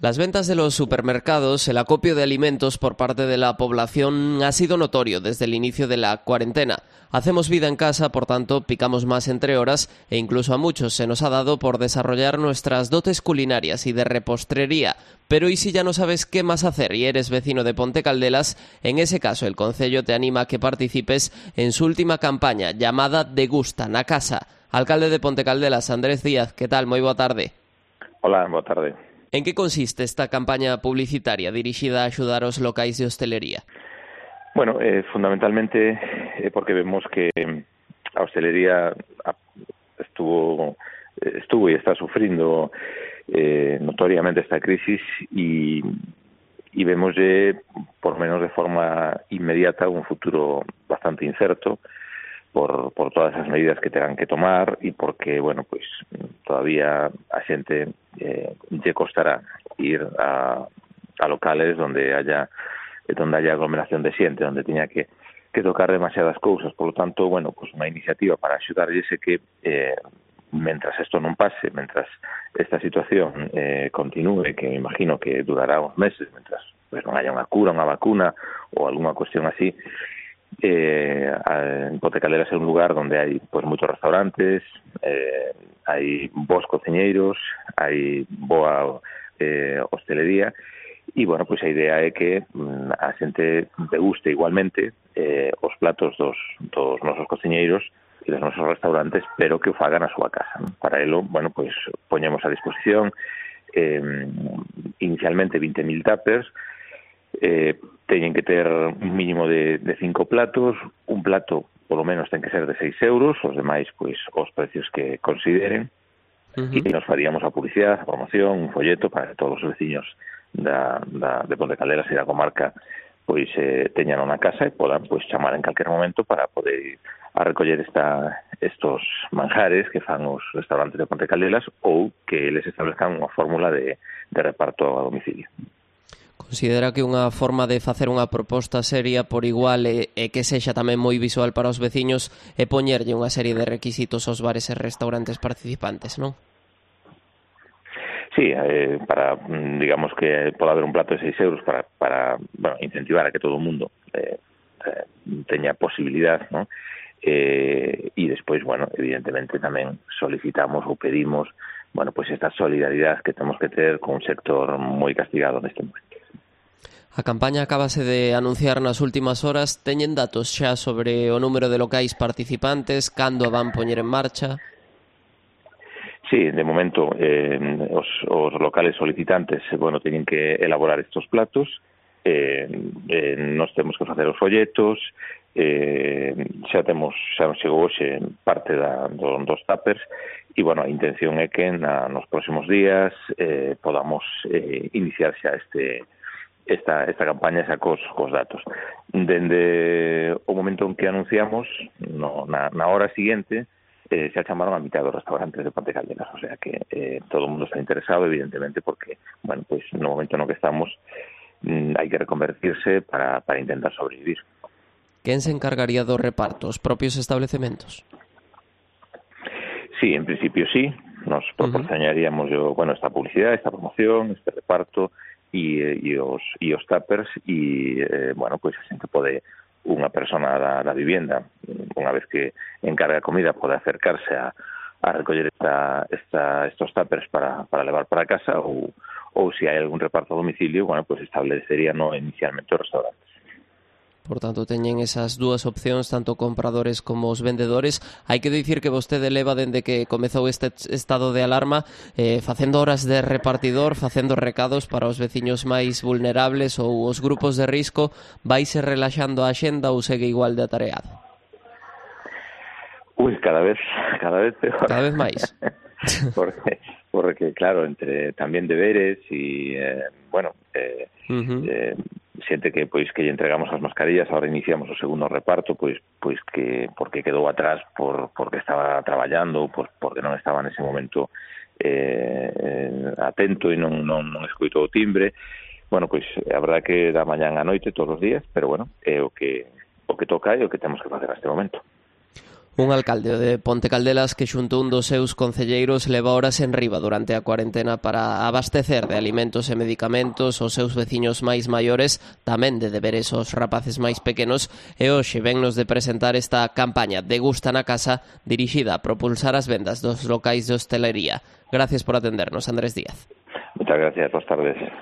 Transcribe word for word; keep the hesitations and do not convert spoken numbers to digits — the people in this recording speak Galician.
Las ventas de los supermercados, el acopio de alimentos por parte de la población ha sido notorio desde el inicio de la cuarentena. Hacemos vida en casa, por tanto, picamos más entre horas e incluso a muchos se nos ha dado por desarrollar nuestras dotes culinarias y de repostrería. Pero ¿y si ya no sabes qué más hacer y eres vecino de Ponte Caldelas? En ese caso, el concello te anima a que participes en su última campaña llamada Degusta na Casa. Alcalde de Ponte Caldelas, Andrés Díaz, ¿qué tal? Moi boa tarde. Hola, boa tarde. En que consiste esta campaña publicitaria dirixida a axudar os locais de hostelería? Bueno, eh, fundamentalmente eh, porque vemos que a hostelería estuvo estuvo y está sufrindo eh, notoriamente esta crisis y, y vemos eh, por menos de forma inmediata un futuro bastante incerto por, por todas as medidas que terán que tomar e porque, bueno, pues todavía a xente eh, lle costará ir a, a locales donde haya donde haya aglomeración de xente, donde tiña que, que tocar demasiadas cousas. Por lo tanto, bueno, pues unha iniciativa para axudarlle ese que eh, mentras isto non pase, mentras esta situación eh, continúe, que me imagino que durará uns meses, mentras pues, non haya unha cura, unha vacuna ou alguna cuestión así, Eh, en Ponte Caldelas é un lugar donde hai pues muchos restaurantes, eh, hai bons cociñeiros, hai boa eh, hostelería e, bueno, pues a idea é que mm, a xente deguste igualmente eh, os platos dos, dos nosos cociñeiros e dos nosos restaurantes, pero que o fagan a súa casa, ¿no? Para elo, bueno, pues poñemos a disposición eh, inicialmente veinte mil tuppers. Eh, teñen que ter un mínimo de, de cinco platos, un plato polo menos ten que ser de seis euros, os demais, pois, os precios que consideren, uh-huh. E nos faríamos a publicidade, a promoción, un folleto para que todos os veciños da, da, de Ponte Caldelas e da comarca pois eh, teñan unha casa e podan pois chamar en calquer momento para poder ir a recoller esta, estos manjares que fan os restaurantes de Ponte Caldelas ou que les establezcan unha fórmula de, de reparto a domicilio. Considera que unha forma de facer unha proposta seria por igual e, e que sexa tamén moi visual para os veciños é poñerlle unha serie de requisitos aos bares e restaurantes participantes, non? Sí, eh, para, digamos que poda haber un plato de seis euros para, para bueno, incentivar a que todo o mundo eh, eh, teña posibilidad, ¿no? Eh, e despois, bueno, evidentemente tamén solicitamos ou pedimos, bueno, pues esta solidaridade que temos que ter con un sector moi castigado neste momento. A campaña acabase de anunciar nas últimas horas. Teñen datos xa sobre o número de locais participantes, cando a van poñer en marcha? Sí, de momento eh, os, os locales solicitantes bueno, teñen que elaborar estos platos, eh, eh, nos temos que facer os folletos, eh, xa temos xa nos chegou hoxe parte da, do, dos tuppers e, bueno, a intención é que na, nos próximos días eh, podamos eh, iniciar xa este esta esta campaña xa cos, cos datos. Dende o momento en que anunciamos, no, na, na hora siguiente, eh, xa chamaron a mitad dos restaurantes de Ponte Caldelas, o sea que eh, todo o mundo está interesado, evidentemente, porque, bueno, pues no momento no que estamos mm, hai que reconvertirse para, para intentar sobrevivir. Quen se encargaría do reparto? Os propios establecementos? Sí, en principio sí, nos proporcionaríamos yo, bueno, esta publicidade, esta promoción, este reparto e, e, os, e os tuppers e, eh, bueno, pois pues, a xente pode, unha persona da, da vivienda, unha vez que encarga a comida, pode acercarse a, a recoller esta, esta, estos tuppers para, para levar para casa ou, ou se hai algún reparto a domicilio, bueno, pois pues establecería no inicialmente os restaurantes. Por tanto, teñen esas dúas opcións, tanto compradores como os vendedores. Hai que dicir que vostede leva dende que comezou este estado de alarma eh, facendo horas de repartidor, facendo recados para os veciños máis vulnerables ou os grupos de risco. Vaise relaxando a axenda ou segue igual de atareado? Ui, cada vez, cada vez peor. Cada vez máis. porque, porque, claro, entre tamén deberes e, eh, bueno, eh, uh-huh. eh, xente que pois que lle entregamos as mascarillas, agora iniciamos o segundo reparto, pois pois que porque quedou atrás por porque estaba traballando, por porque non estaba nese momento eh, eh, atento e non non non escoitou o timbre. Bueno, pois a verdade que da mañán á noite todos os días, pero bueno, é o que o que toca e o que temos que facer neste momento. Un alcalde de Ponte Caldelas que xunto un dos seus concelleiros leva horas en riba durante a cuarentena para abastecer de alimentos e medicamentos os seus veciños máis maiores, tamén de deberes aos rapaces máis pequenos, e hoxe vennos de presentar esta campaña Degusta na Casa dirixida a propulsar as vendas dos locais de hostelería. Gracias por atendernos, Andrés Díaz. Muchas gracias, buenas tardes.